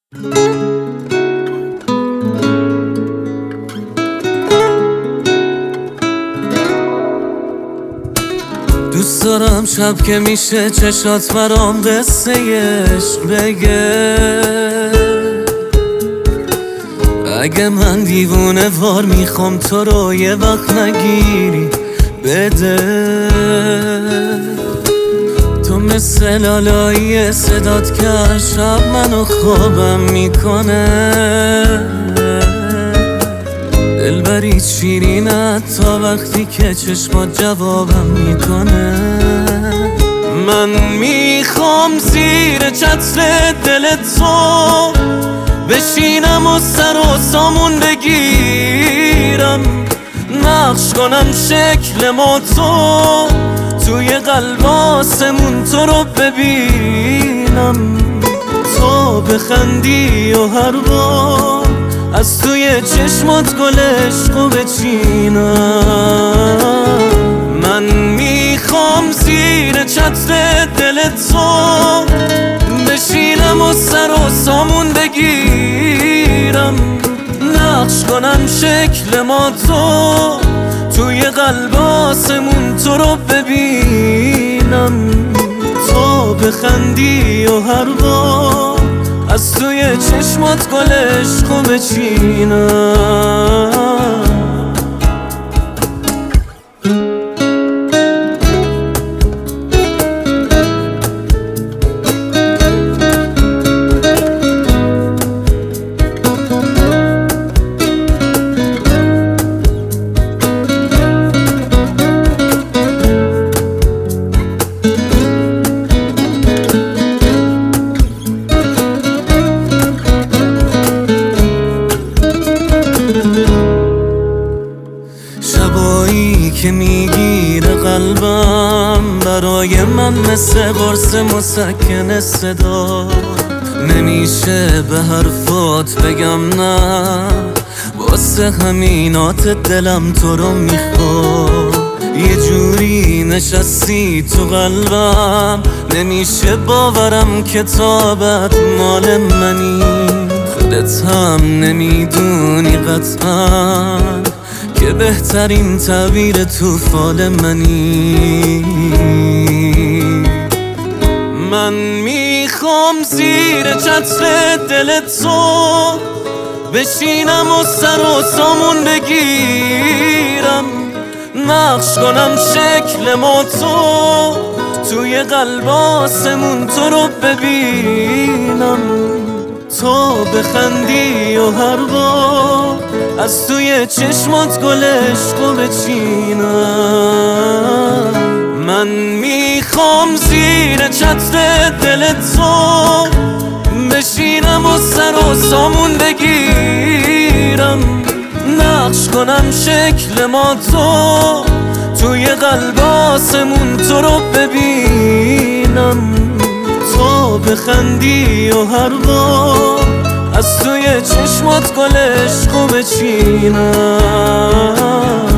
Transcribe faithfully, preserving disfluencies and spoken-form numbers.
دوست دارم شب که میشه چشات برام قصه عشق بگه. اگه من دیوونه وار میخوام تو رو یه وقت نگیری بده. تو مثل لالایی صدات که هر شب منو خوابم میکنه. دلبریت شیرینت تا وقتی که چشمات جوابم میکنه. من میخوام زیر چتر دل تو بشینم و سر و سامون بگیرم، نقش کنم شکل ما تو توی قلب آسمون تو رو ببینم. تو بخندی و هر بار از توی چشمات گل عشقو بچینم. من میخوام زیر چتر دل تو بشینم و سر و سامون بگیرم، نقش کنم شکل ما تو توی قلب آسمون تو رو ببینم. تو بخندی و هر بار از توی چشمات گل عشقو بچینم. شبایی که میگیره قلبم برای من مثل قرص مسکن صدا. نمیشه به حرفات بگم نه، واسه همینات دلم تو رو میخواد. یه جوری نشستی تو قلبم نمیشه باورم که تابت مال منی. خودت هم نمیدونی قطعا که بهترین تعبیر تو فال منی. من میخوام زیر چتر دل تو بشینم و سر و سامون بگیرم، نقش کنم شکل ما تو توی قلب آسمون تو رو ببینم. تو بخندی و هر بار از توی چشمات گل عشقو بچینم. من میخوام زیر چتر دل تو بشینم و سر و سامون بگیرم، نقش کنم شکل ما تو توی قلب آسمون تو رو ببینم. تو بخندی و هر بار از توی چشمات گل عشقو بچینم.